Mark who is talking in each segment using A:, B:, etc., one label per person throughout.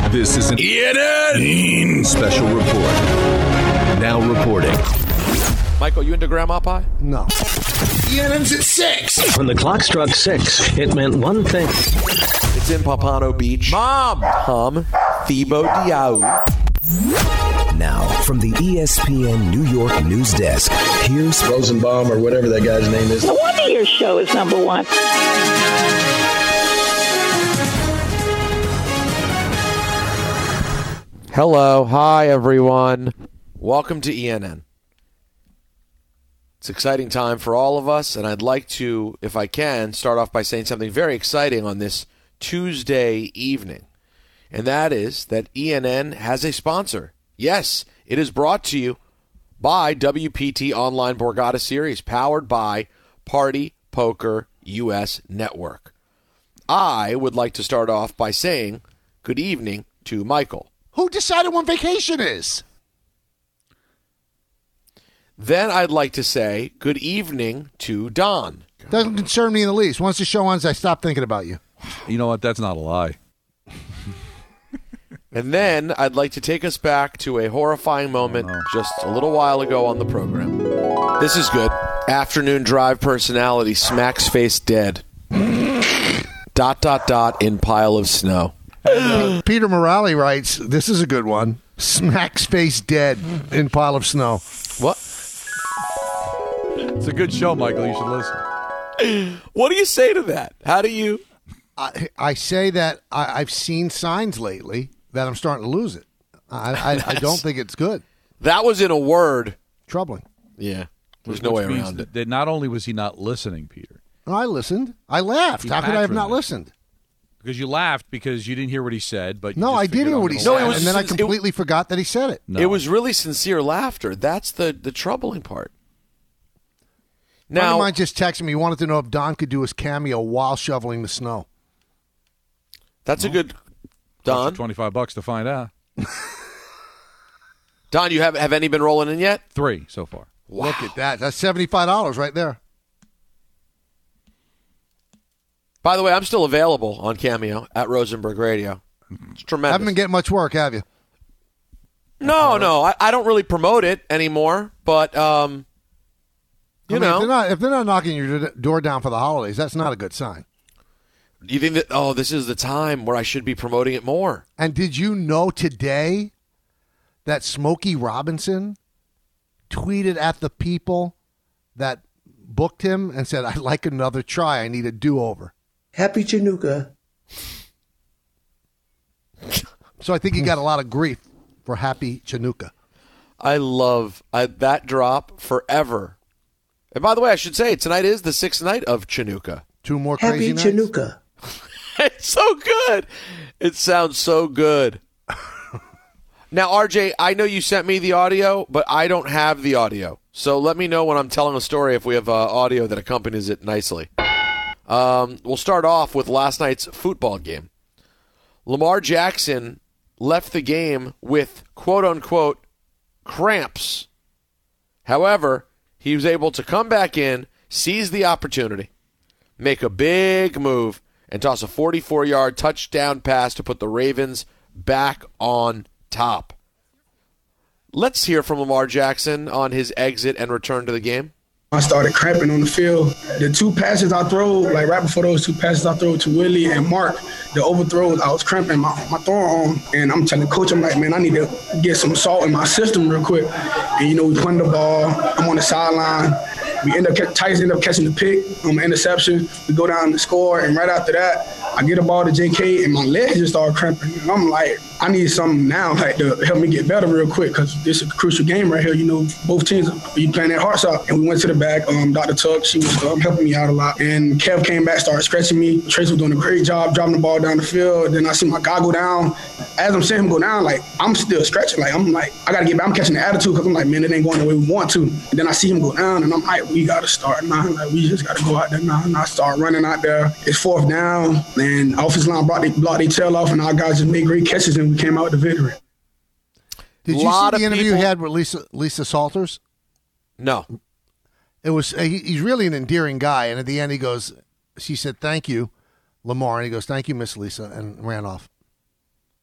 A: This is an ENN special report. Now reporting.
B: Michael, you into grandma pie?
C: No.
D: ENN's at 6.
E: When the clock struck 6, it meant one thing.
B: It's in Pompano Beach. Mom! Tom Thibault Diaw.
F: Now, from the ESPN New York news desk, here's
G: Rosenbaum or whatever that guy's name is.
H: No wonder your show is number one.
B: Hello. Hi, everyone. Welcome to ENN. It's an exciting time for all of us, and I'd like to, if I can, start off by saying something very exciting on this Tuesday evening, and that is that ENN has a sponsor. Yes, it is brought to you by WPT Online Borgata Series, powered by Party Poker US Network. I would like to start off by saying good evening to Michael.
C: Who decided when vacation is?
B: Then I'd like to say good evening to Don.
C: Doesn't concern me in the least. Once the show ends, I stop thinking about you.
I: You know what? That's not a lie.
B: And then I'd like to take us back to a horrifying moment just a little while ago on the program. This is good. Afternoon drive personality smacks face dead. ... in pile of snow.
C: Peter Morale writes, this is a good one. Smacks face dead in pile of snow.
B: What?
I: It's a good show, Michael. You should listen.
B: What do you say to that? How do you...
C: I say that I've seen signs lately that I'm starting to lose it. I don't think it's good.
B: That was in a word.
C: Troubling.
B: Yeah. There's no way around it.
I: That not only was he not listening, Peter.
C: I listened. I laughed. How could I have not listened?
I: Because you laughed because you didn't hear what he said. But
C: no, I did hear what he said, and then I completely forgot that he said it.
B: No. It was really sincere laughter. That's the troubling part. Now,
C: a friend of mine just texted me. He wanted to know if Don could do his cameo while shoveling the snow.
B: That's a good... Don?
I: $25 to find out.
B: Don, you have any been rolling in yet?
I: 3 so far.
C: Wow. Look at that. That's $75 right there.
B: By the way, I'm still available on Cameo at Rosenberg Radio. It's tremendous.
C: Haven't been getting much work, have you?
B: No. I don't really promote it anymore, but, know.
C: If they're not knocking your door down for the holidays, that's not a good sign.
B: You think that, this is the time where I should be promoting it more?
C: And did you know today that Smokey Robinson tweeted at the people that booked him and said, I'd like another try. I need a do-over.
D: Happy Chinooka.
C: So I think he got a lot of grief for Happy Chinooka.
B: I love that drop forever. And by the way, I should say, tonight is the 6th night of Chinooka.
C: 2 more crazy nights.
D: Happy Chinooka.
B: It's so good. It sounds so good. Now, RJ, I know you sent me the audio, but I don't have the audio. So let me know when I'm telling a story if we have audio that accompanies it nicely. We'll start off with last night's football game. Lamar Jackson left the game with, quote-unquote, cramps. However, he was able to come back in, seize the opportunity, make a big move, and toss a 44-yard touchdown pass to put the Ravens back on top. Let's hear from Lamar Jackson on his exit and return to the game.
G: I started cramping on the field. The 2 passes I throw, like right before those 2 passes I throw to Willie and Mark, the overthrows, I was cramping my throwing arm. And I'm telling coach, I'm like, man, I need to get some salt in my system real quick. And, we punt the ball. I'm on the sideline. Titans end up catching the pick on the interception. We go down and score, and right after that, I get the ball to JK, and my legs just start cramping. And I'm like, I need something now to help me get better real quick because this is a crucial game right here. Both teams are playing their hearts out. And we went to the back. Dr. Tuck, she was helping me out a lot. And Kev came back, started stretching me. Trace was doing a great job dropping the ball down the field. Then I see my guy go down. As I'm seeing him go down, I'm still stretching. I got to get back. I'm catching the attitude because I'm like, man, it ain't going the way we want to. And then I see him go down, and I'm like, we got to start now. We just got to go out there now. And I start running out there. It's 4th down, and offensive line blocked their tail off, and our guys just made great catches, and we came out with the victory.
C: Did you see the interview he had with Lisa Salters?
B: No.
C: It was. He's really an endearing guy, and at the end he goes, she said, thank you, Lamar, and he goes, thank you, Miss Lisa, and ran off.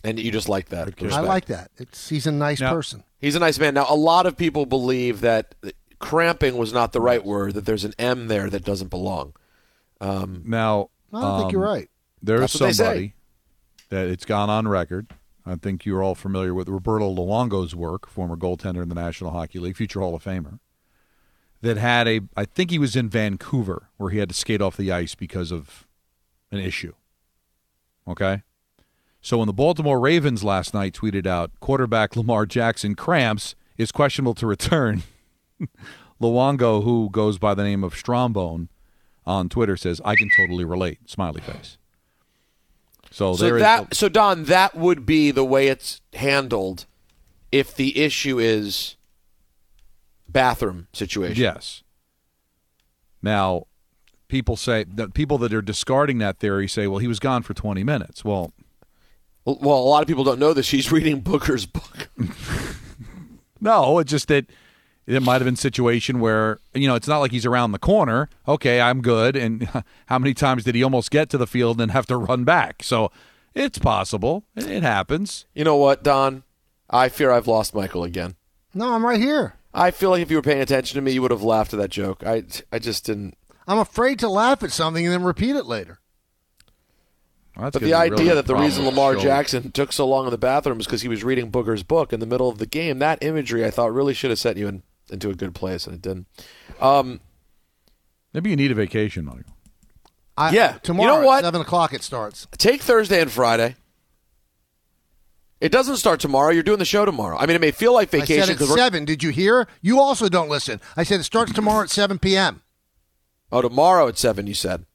B: And you just like that.
C: I like that. He's a nice person.
B: He's a nice man. Now, a lot of people believe that cramping was not the right word, that there's an M there that doesn't belong.
I: Now,
C: I don't think you're right.
I: There's
B: That's what they
I: somebody that it's gone on record. I think you're all familiar with Roberto Luongo's work, former goaltender in the National Hockey League, future Hall of Famer, that had I think he was in Vancouver, where he had to skate off the ice because of an issue. Okay? So when the Baltimore Ravens last night tweeted out, quarterback Lamar Jackson cramps, is questionable to return, Luongo, who goes by the name of Strombone on Twitter, says, I can totally relate, smiley face. So
B: Don, that would be the way it's handled if the issue is bathroom situation.
I: Yes. Now, people that are discarding that theory say, well, he was gone for 20 minutes. Well,
B: a lot of people don't know this. He's reading Booker's book.
I: No, it's just that it might have been a situation where, it's not like he's around the corner. Okay, I'm good. And how many times did he almost get to the field and have to run back? So it's possible. It happens.
B: You know what, Don? I fear I've lost Michael again.
C: No, I'm right here.
B: I feel like if you were paying attention to me, you would have laughed at that joke. I just didn't.
C: I'm afraid to laugh at something and then repeat it later.
I: Well,
B: but the idea that the reason Lamar Jackson took so long in the bathroom is because he was reading Booker's book in the middle of the game, that imagery I thought really should have set you into a good place, and it didn't.
I: Maybe you need a vacation, Michael.
C: Tomorrow
B: you know what?
C: At 7 o'clock it starts.
B: Take Thursday and Friday. It doesn't start tomorrow. You're doing the show tomorrow. I mean, it may feel like vacation.
C: I said it's 7. Did you hear? You also don't listen. I said it starts tomorrow at 7 p.m.
B: Oh, tomorrow at 7, you said.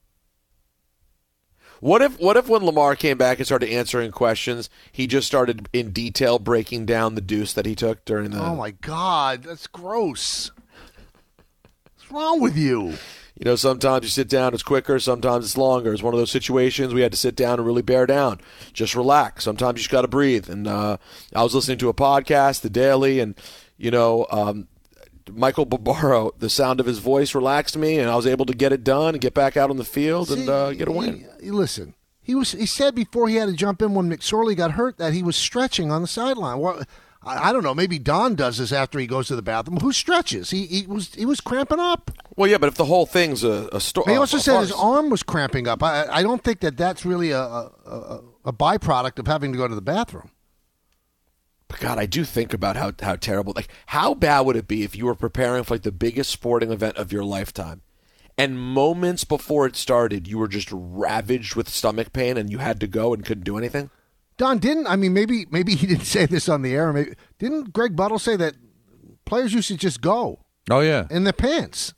B: What if when Lamar came back and started answering questions, he just started in detail breaking down the deuce that he took during the...
C: Oh, my God. That's gross. What's wrong with you?
B: Sometimes you sit down, it's quicker. Sometimes it's longer. It's one of those situations we had to sit down and really bear down. Just relax. Sometimes you just got to breathe. And I was listening to a podcast, The Daily, and, Michael Barbaro, the sound of his voice relaxed me, and I was able to get it done and get back out on the field and get a win.
C: Listen, he said before he had to jump in when McSorley got hurt that he was stretching on the sideline. Well, I don't know. Maybe Don does this after he goes to the bathroom. Who stretches? He was cramping up.
B: Well, yeah, but if the whole thing's a story,
C: he also said his arm was cramping up. I don't think that's really a byproduct of having to go to the bathroom.
B: But God, I do think about how terrible. Like, how bad would it be if you were preparing for the biggest sporting event of your lifetime, and moments before it started, you were just ravaged with stomach pain, and you had to go and couldn't do anything?
C: Don, maybe he didn't say this on the air. Maybe didn't Greg Buttle say that players used to just go?
I: Oh yeah,
C: in their pants.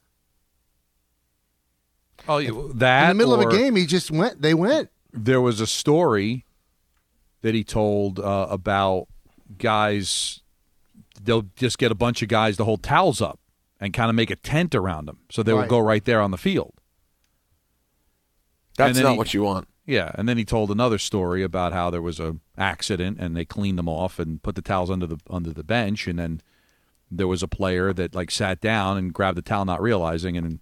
I: Oh, that
C: in the middle of a game, he just went. They went.
I: There was a story that he told about guys. They'll just get a bunch of guys to hold towels up and kind of make a tent around them, so they will go right there on the field.
B: That's not what you want.
I: Yeah, and then he told another story about how there was an accident and they cleaned them off and put the towels under the bench, and then there was a player that sat down and grabbed the towel, not realizing, and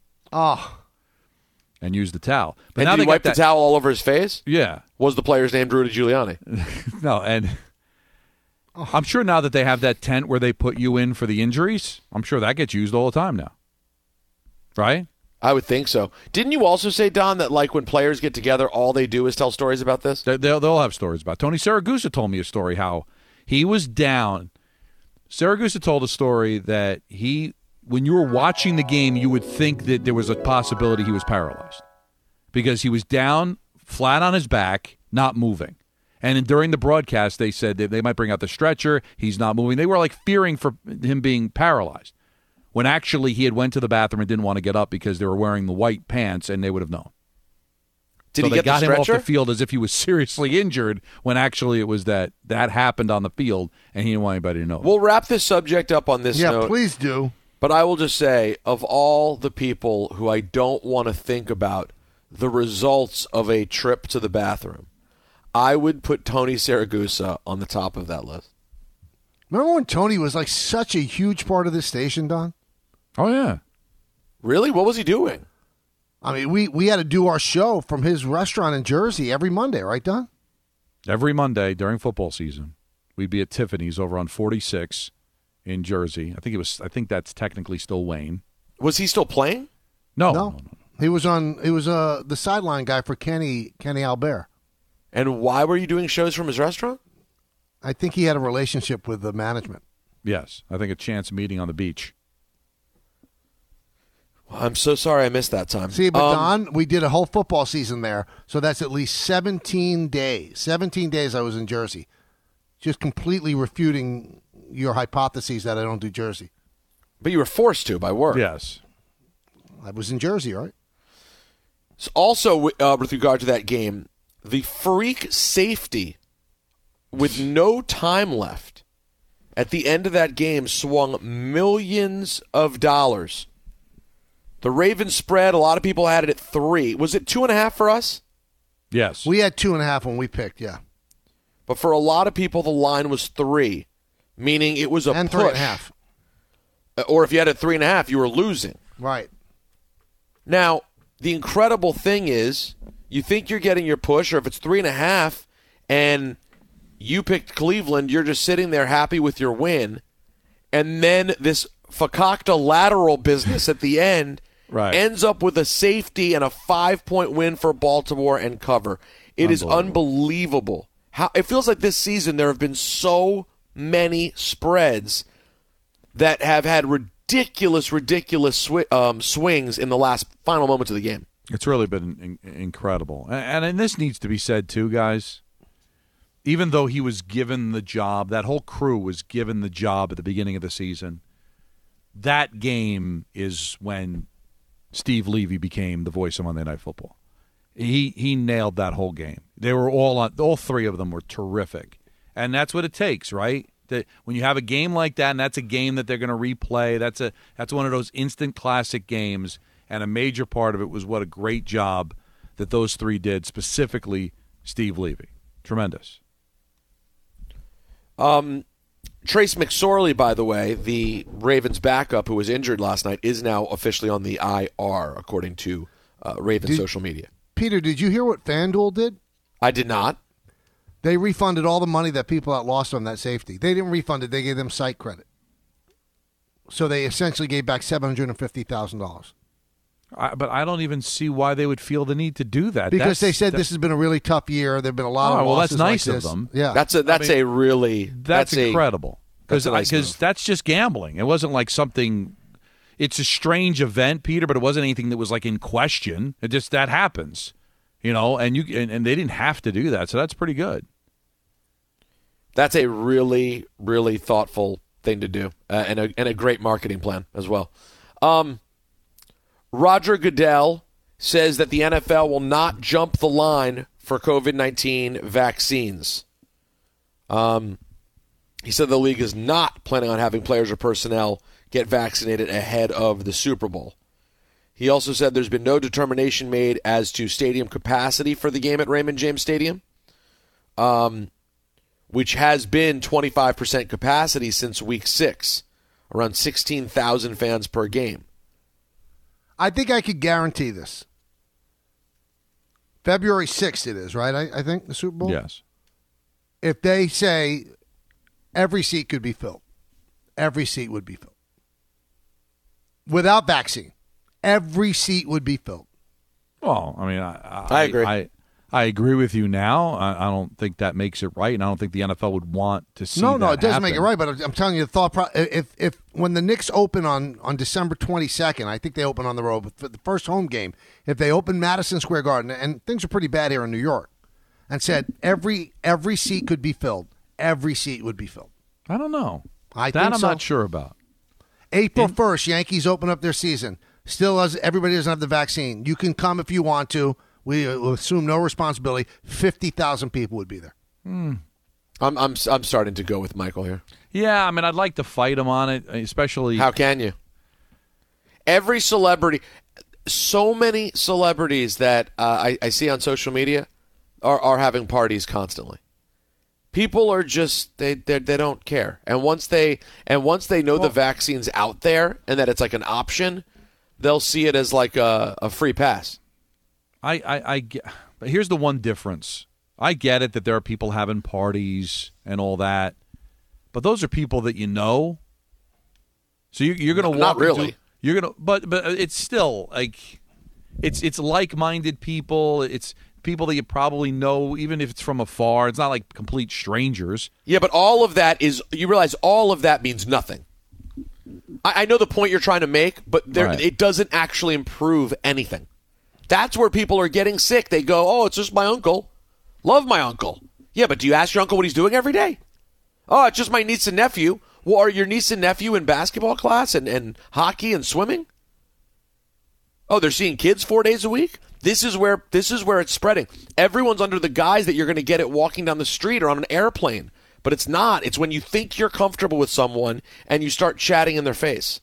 I: used the towel. But
B: and
I: now
B: did
I: they
B: he wipe the towel all over his face?
I: Yeah.
B: Was the player's name Rudy Giuliani?
I: No, and I'm sure now that they have that tent where they put you in for the injuries, I'm sure that gets used all the time now. Right?
B: I would think so. Didn't you also say, Don, that when players get together, all they do is tell stories about this?
I: They'll have stories about it. Tony Saragusa told me a story how he was down. Saragusa told a story that when you were watching the game, you would think that there was a possibility he was paralyzed because he was down, flat on his back, not moving. And during the broadcast, they said that they might bring out the stretcher. He's not moving. They were fearing for him being paralyzed, when actually he had went to the bathroom and didn't want to get up because they were wearing the white pants, and they would have known.
B: Did he get the stretcher?
I: They got him off the field as if he was seriously injured, when actually it was that happened on the field, and he didn't want anybody to know.
B: We'll wrap this subject up on this note.
C: Yeah, please do.
B: But I will just say, of all the people who I don't want to think about the results of a trip to the bathroom, I would put Tony Saragusa on the top of that list.
C: Remember when Tony was such a huge part of this station, Don?
I: Oh, yeah.
B: Really? What was he doing?
C: I mean, we had to do our show from his restaurant in Jersey every Monday, right, Don?
I: Every Monday during football season, we'd be at Tiffany's over on 46 in Jersey. I think that's technically still Wayne.
B: Was he still playing?
I: No.
C: He was the sideline guy for Kenny Albert.
B: And why were you doing shows from his restaurant?
C: I think he had a relationship with the management.
I: Yes, I think a chance meeting on the beach.
B: Well, I'm so sorry I missed that time.
C: See, but Don, we did a whole football season there, so that's at least 17 days. 17 days I was in Jersey, just completely refuting your hypotheses that I don't do Jersey.
B: But you were forced to by work.
I: Yes.
C: I was in Jersey, right?
B: So also, with regard to that game, the freak safety with no time left at the end of that game swung millions of dollars. The Ravens spread, a lot of people had it at 3. Was it 2.5 for us?
I: Yes.
C: We had 2.5 when we picked, yeah.
B: But for a lot of people, the line was 3, meaning it was a
C: and
B: push.
C: 3.5.
B: Or if you had a 3.5, you were losing.
C: Right.
B: Now, the incredible thing is, you think you're getting your push, or if it's 3.5 and you picked Cleveland, you're just sitting there happy with your win, and then this fakakta lateral business at the end ends up with a safety and a 5-point win for Baltimore and cover. It is unbelievable. How it feels like this season there have been so many spreads that have had ridiculous swings in the last final moments of the game.
I: It's really been incredible. And this needs to be said too, guys. Even though he was given the job, that whole crew was given the job at the beginning of the season, that game is when Steve Levy became the voice of Monday Night Football. He nailed that whole game. They were all 3 of them were terrific. And that's what it takes, right? That when you have a game like that, and that's a game that they're going to replay, that's one of those instant classic games, and a major part of it was what a great job that those 3 did, specifically Steve Levy. Tremendous.
B: Trace McSorley, by the way, the Ravens backup who was injured last night, is now officially on the IR, according to Ravens social media.
C: Peter, did you hear what FanDuel did?
B: I did not.
C: They refunded all the money that people that lost on that safety. They didn't refund it. They gave them site credit. So they essentially gave back $750,000.
I: But I don't even see why they would feel the need to do that.
C: Because they said this has been a really tough year. There have been a lot of losses.
I: Well, that's nice
C: like
I: of
C: this.
I: them.
C: Yeah,
B: that's
I: incredible. Because that's just gambling. It wasn't like something. It's a strange event, Peter, but it wasn't anything that was like in question. It just that happens, and they didn't have to do that. So that's pretty good.
B: That's a really, really thoughtful thing to do, and a great marketing plan as well. Roger Goodell says that the NFL will not jump the line for COVID-19 vaccines. He said the league is not planning on having players or personnel get vaccinated ahead of the Super Bowl. He also said there's been no determination made as to stadium capacity for the game at Raymond James Stadium, which has been 25% capacity since week 6, around 16,000 fans per game.
C: I think I could guarantee this. February 6th it is, right? I think, the Super Bowl?
I: Yes.
C: If they say every seat could be filled, every seat would be filled. Without vaccine, every seat would be filled.
I: Well, I mean, I
C: agree.
I: I agree with you now. I don't think that makes it right, and I don't think the NFL would want to see
C: No,
I: that
C: it doesn't
I: happen.
C: make it right, but I'm telling you the thought if when the Knicks open on December 22nd, I think they open on the road, but for the first home game, if they open Madison Square Garden, and things are pretty bad here in New York, and said every seat could be filled, every seat would be filled.
I: I don't know.
C: I'm
I: not sure about.
C: April 1st, Yankees open up their season. Still, everybody doesn't have the vaccine. You can come if you want to. We assume no responsibility. 50,000 people would be there.
B: I'm starting to go with Michael here.
I: Yeah, I mean, I'd like to fight him on it, especially.
B: How can you? Every celebrity, so many celebrities that I see on social media are having parties constantly. People are just they don't care, and once they know the vaccine's out there and that it's like an option, they'll see it as like a free pass.
I: But here's the one difference I get it that there are people having parties and all that, but those are people that you know. So you're going to walk.
B: Not really.
I: You're going to, but it's still like, it's like-minded people. It's people that you probably know, even if it's from afar. It's not like complete strangers.
B: Yeah, but all of that is, you realize all of that means nothing. I know the point you're trying to make, but it doesn't actually improve anything. That's where people are getting sick. They go, oh, it's just my uncle. Love my uncle. Yeah, but do you ask your uncle what he's doing every day? Oh, it's just my niece and nephew. Well, are your niece and nephew in basketball class and hockey and swimming? Oh, they're seeing kids 4 days a week? This is where it's spreading. Everyone's under the guise that you're going to get it walking down the street or on an airplane. But it's not. It's when you think you're comfortable with someone and you start chatting in their face.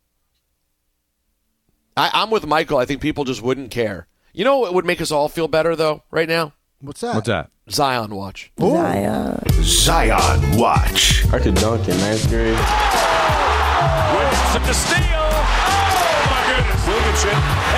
B: I'm with Michael. I think people just wouldn't care. You know what would make us all feel better, though, right now?
C: What's that?
B: Zion Watch.
A: Zion Watch.
J: I could dunk in 9th grade.
A: Williams to steal. Oh, my goodness. Williamson.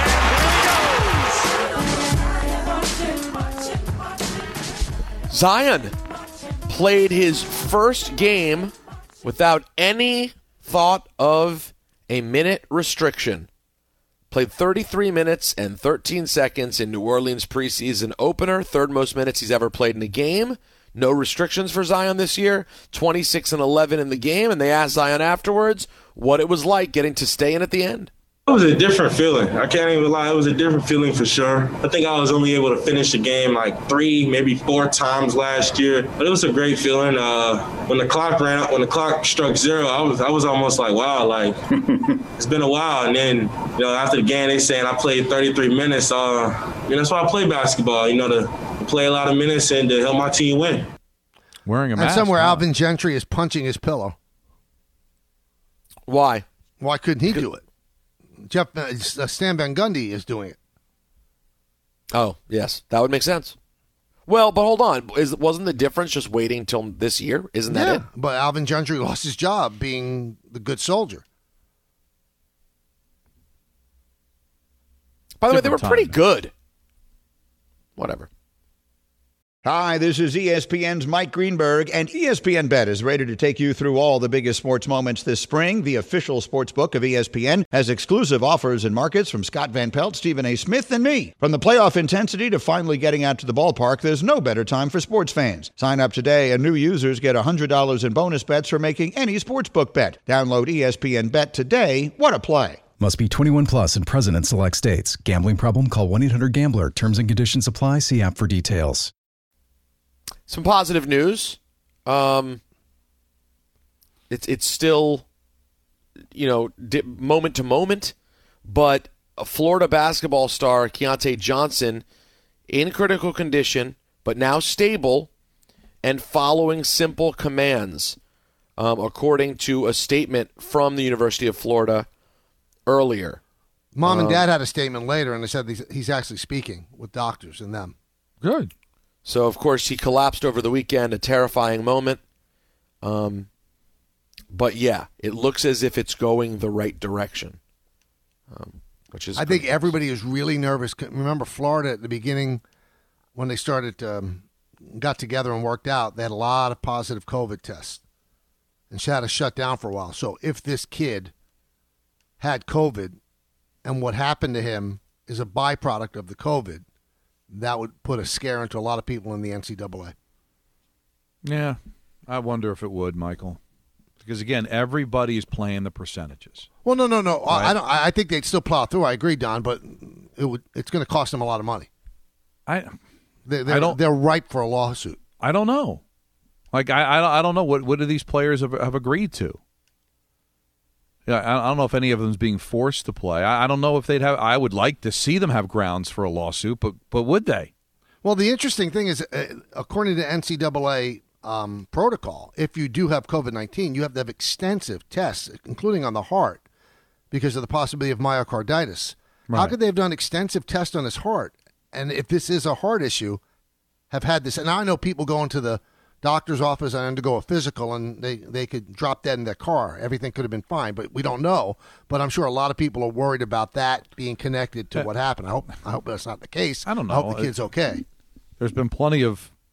A: And here he goes.
B: Zion played his first game without any thought of a minute restriction. Played 33 minutes and 13 seconds in New Orleans preseason opener, third most minutes he's ever played in a game. No restrictions for Zion this year, 26 and 11 in the game, and they asked Zion afterwards what it was like getting to stay in at the end.
J: It was a different feeling. I can't even lie. It was a different feeling for sure. I think I was only able to finish the game like 3, maybe 4 times last year. But it was a great feeling. When the clock struck 0, I was almost like, wow, like it's been a while. And then, after the game, they saying I played 33 minutes. That's why I play basketball, to play a lot of minutes and to help my team win.
I: Wearing a mask.
C: And somewhere Alvin Gentry is punching his pillow.
B: Why?
C: Why couldn't he do it? Stan Van Gundy is doing it.
B: Oh, yes. That would make sense. Well, but hold on. Wasn't the difference just waiting till this year? Isn't that it?
C: But Alvin Gentry lost his job being the good soldier.
B: By the way, they were pretty good. Whatever.
K: Hi, this is ESPN's Mike Greenberg, and ESPN Bet is ready to take you through all the biggest sports moments this spring. The official sports book of ESPN has exclusive offers and markets from Scott Van Pelt, Stephen A. Smith, and me. From the playoff intensity to finally getting out to the ballpark, there's no better time for sports fans. Sign up today, and new users get $100 in bonus bets for making any sportsbook bet. Download ESPN Bet today. What a play.
L: Must be 21 plus and present in select states. Gambling problem? Call 1-800-GAMBLER. Terms and conditions apply. See app for details.
B: Some positive news. It's still, moment to moment, but a Florida basketball star, Keontae Johnson, in critical condition, but now stable and following simple commands, according to a statement from the University of Florida earlier.
C: Mom and Dad had a statement later, and they said he's actually speaking with doctors and them.
I: Good.
B: So, of course, he collapsed over the weekend, a terrifying moment. But, yeah, it looks as if it's going the right direction, which is
C: I think everybody is really nervous. Remember Florida at the beginning when they started, got together and worked out, they had a lot of positive COVID tests and had to shut down for a while. So if this kid had COVID and what happened to him is a byproduct of the COVID, that would put a scare into a lot of people in the NCAA.
I: Yeah, I wonder if it would, Michael. Because, again, everybody is playing the percentages.
C: Well, no.
I: Right?
C: I think they'd still plow through. I agree, Don, but it's going to cost them a lot of money. They're ripe for a lawsuit.
I: I don't know. Like, I don't know. What do these players have agreed to? Yeah, I don't know if any of them is being forced to play. I don't know if they'd have. I would like to see them have grounds for a lawsuit, but would they?
C: Well, the interesting thing is, according to NCAA protocol, if you do have COVID-19, you have to have extensive tests, including on the heart, because of the possibility of myocarditis. Right. How could they have done extensive tests on his heart? And if this is a heart issue, have had this. And I know people go into the doctor's office and undergo a physical, and they could drop dead in their car. Everything could have been fine, but we don't know. But I'm sure a lot of people are worried about that being connected to what happened. I hope that's not the case.
I: I don't know.
C: I hope the kid's okay.
I: There's been plenty of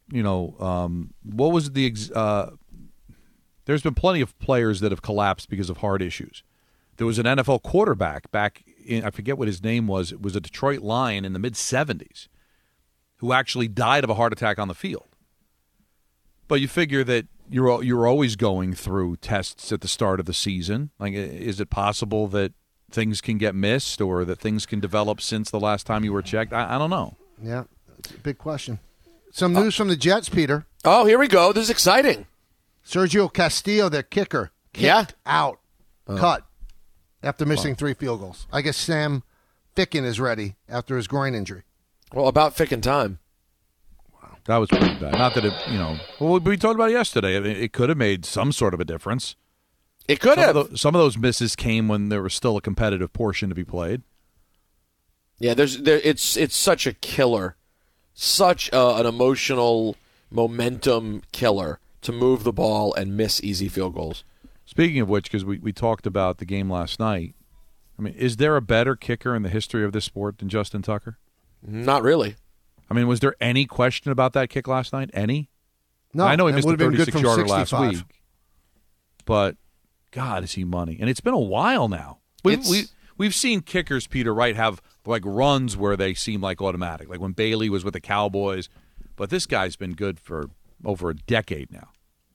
I: what was the there's been plenty of players that have collapsed because of heart issues. There was an NFL quarterback back in, I forget what his name was. It was a Detroit Lion in the mid-'70s who actually died of a heart attack on the field. But you figure that you're always going through tests at the start of the season. Like, is it possible that things can get missed or that things can develop since the last time you were checked? I don't know.
C: Yeah, it's a big question. Some news from the Jets, Peter.
B: Oh, here we go. This is exciting.
C: Sergio Castillo, their kicker, kicked out, cut, after missing 3 field goals. I guess Sam Ficken is ready after his groin injury.
B: Well, about Ficken time.
I: Wow. That was pretty bad. Not that it, well, we talked about it yesterday. I mean, it could have made some sort of a difference.
B: It could have.
I: Some of those misses came when there was still a competitive portion to be played.
B: Yeah, it's such a killer. Such an emotional momentum killer to move the ball and miss easy field goals.
I: Speaking of which, because we talked about the game last night, I mean, is there a better kicker in the history of this sport than Justin Tucker?
B: Not really.
I: I mean, was there any question about that kick last night? Any?
C: No.
I: I know he missed a
C: would have been good from
I: 36-yarder last
C: 65.
I: week, but God, is he money? And it's been a while now. We've seen kickers, Peter Wright, have like runs where they seem like automatic, like when Bailey was with the Cowboys. But this guy's been good for over a decade now.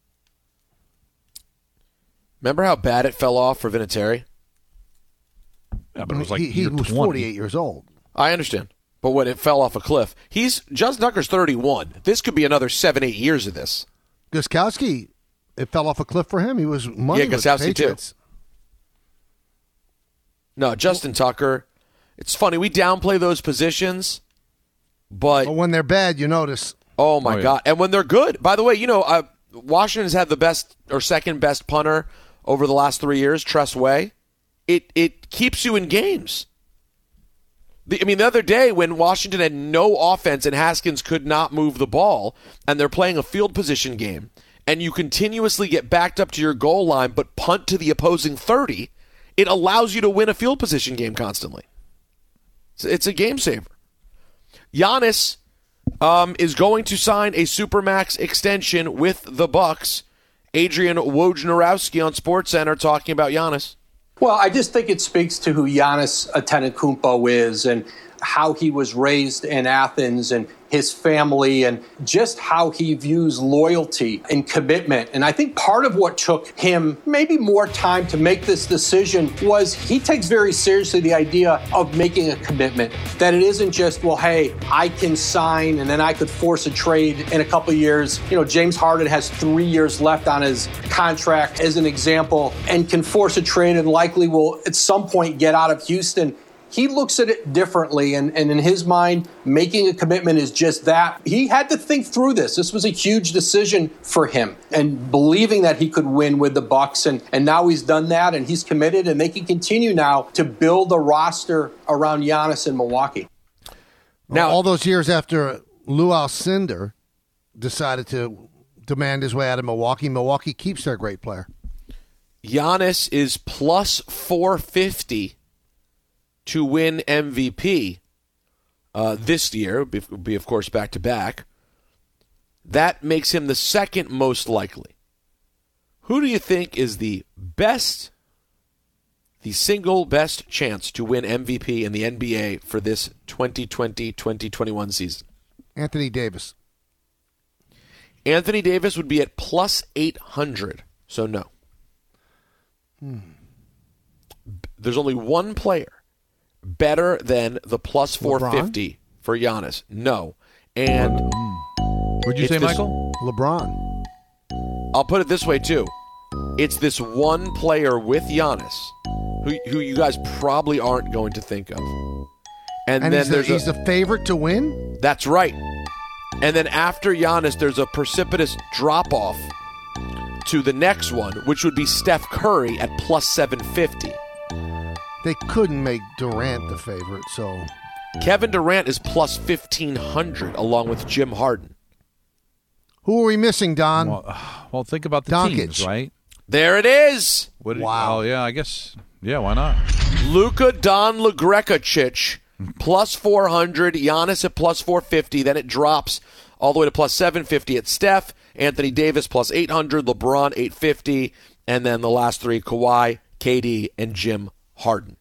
B: Remember how bad it fell off for Vinatieri?
I: Yeah, but it was like
C: he was 48 years old.
B: I understand. But when it fell off a cliff, Justin Tucker's 31. This could be another 7-8 years of this.
C: Gostkowski, it fell off a cliff for him. He was money.
B: Yeah, Gostkowski too. No, Justin Tucker. It's funny, we downplay those positions, but
C: when they're bad, you notice.
B: Oh my God! And when they're good, by the way, Washington's had the best or second best punter over the last 3 years, Tress Way. It keeps you in games. The other day when Washington had no offense and Haskins could not move the ball, and they're playing a field position game, and you continuously get backed up to your goal line but punt to the opposing 30, it allows you to win a field position game constantly. It's a game saver. Giannis is going to sign a Supermax extension with the Bucks. Adrian Wojnarowski on SportsCenter talking about Giannis.
M: Well, I just think it speaks to who Giannis Antetokounmpo is and how he was raised in Athens and his family and just how he views loyalty and commitment. And I think part of what took him maybe more time to make this decision was he takes very seriously the idea of making a commitment, that it isn't just, well, hey, I can sign and then I could force a trade in a couple of years. James Harden has 3 years left on his contract as an example and can force a trade and likely will at some point get out of Houston. He looks at it differently, and in his mind, making a commitment is just that. He had to think through this. This was a huge decision for him, and believing that he could win with the Bucks, and now he's done that, and he's committed, and they can continue now to build a roster around Giannis in Milwaukee.
C: Now, all those years after Lou Alcindor decided to demand his way out of Milwaukee, Milwaukee keeps their great player.
B: Giannis is plus 450 to win MVP this year, be of course back-to-back. That makes him the second most likely. Who do you think is the single best chance to win MVP in the NBA for this 2020-2021 season?
C: Anthony Davis.
B: Anthony Davis would be at plus 800, so no. There's only one player better than the plus 450
C: LeBron?
B: For Giannis. No. And
I: what'd you say, Michael?
C: LeBron.
B: I'll put it this way, too. It's this one player with Giannis who you guys probably aren't going to think of. And then
C: he's the favorite to win?
B: That's right. And then after Giannis, there's a precipitous drop-off to the next one, which would be Steph Curry at plus 750.
C: They couldn't make Durant the favorite, so...
B: Kevin Durant is plus 1,500 along with Jim Harden.
C: Who are we missing, Don?
I: Well, think about the
C: Doncic.
I: teams, right?
B: There it is.
I: Wow. Oh, yeah, I guess. Yeah, why not?
B: Luka Doncic plus 400, Giannis at plus 450. Then it drops all the way to plus 750 at Steph, Anthony Davis plus 800, LeBron 850, and then the last three, Kawhi, KD, and Jim Harden.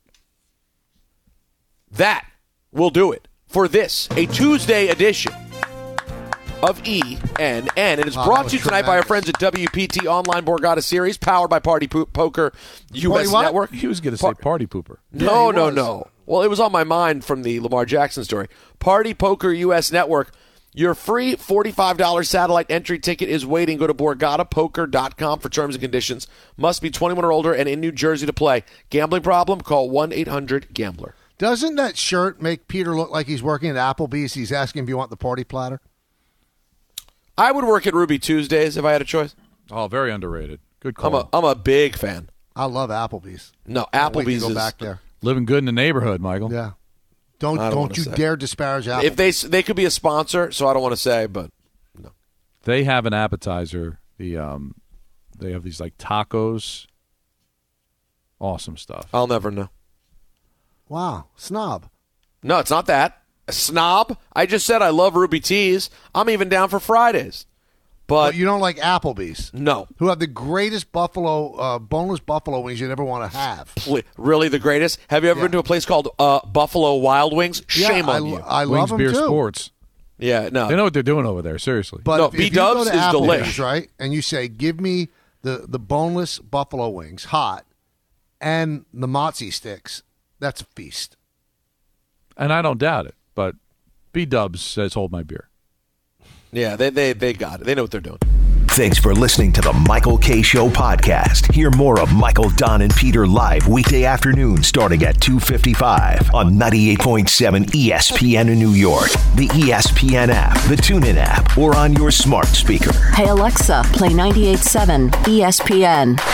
B: That will do it for this, a Tuesday edition of ENN. It is brought to you tonight by our friends at WPT Online Borgata Series, powered by Party Poker US Network.
I: He was going to say Party Pooper.
B: No. Well, it was on my mind from the Lamar Jackson story. Party Poker US Network. Your free $45 satellite entry ticket is waiting. Go to BorgataPoker.com for terms and conditions. Must be 21 or older and in New Jersey to play. Gambling problem? Call 1-800-GAMBLER.
C: Doesn't that shirt make Peter look like he's working at Applebee's? He's asking if you want the party platter.
B: I would work at Ruby Tuesdays if I had a choice.
I: Oh, very underrated. Good call.
B: I'm a big fan.
C: I love Applebee's.
B: No, Applebee's
C: go back there.
I: Living good in the neighborhood, Michael.
C: Yeah. Don't you dare disparage Applebee's.
B: If they could be a sponsor, so I don't want to say, but no.
I: They have an appetizer. They have these like tacos. Awesome stuff.
B: I'll never know.
C: Wow, snob.
B: No, it's not that. A snob? I just said I love Ruby Teas. I'm even down for Fridays. But
C: you don't like Applebee's?
B: No.
C: Who have the greatest boneless buffalo wings you'd ever want to have.
B: Really the greatest? Have you ever been to a place called Buffalo Wild Wings? Shame on you.
C: I love them
I: Beer
C: too.
I: Sports.
B: Yeah, no.
I: They know what they're doing over there, seriously.
C: But
B: no,
C: if
B: B-Dubs is delicious.
C: Right? And you say, give me the boneless buffalo wings, hot, and the mozzie sticks. That's a feast.
I: And I don't doubt it, but B-Dubs says hold my beer.
B: Yeah, they got it. They know what they're doing.
F: Thanks for listening to the Michael K. Show podcast. Hear more of Michael, Don, and Peter live weekday afternoons starting at 2:55 on 98.7 ESPN in New York, the ESPN app, the TuneIn app, or on your smart speaker.
N: Hey, Alexa, play 98.7 ESPN.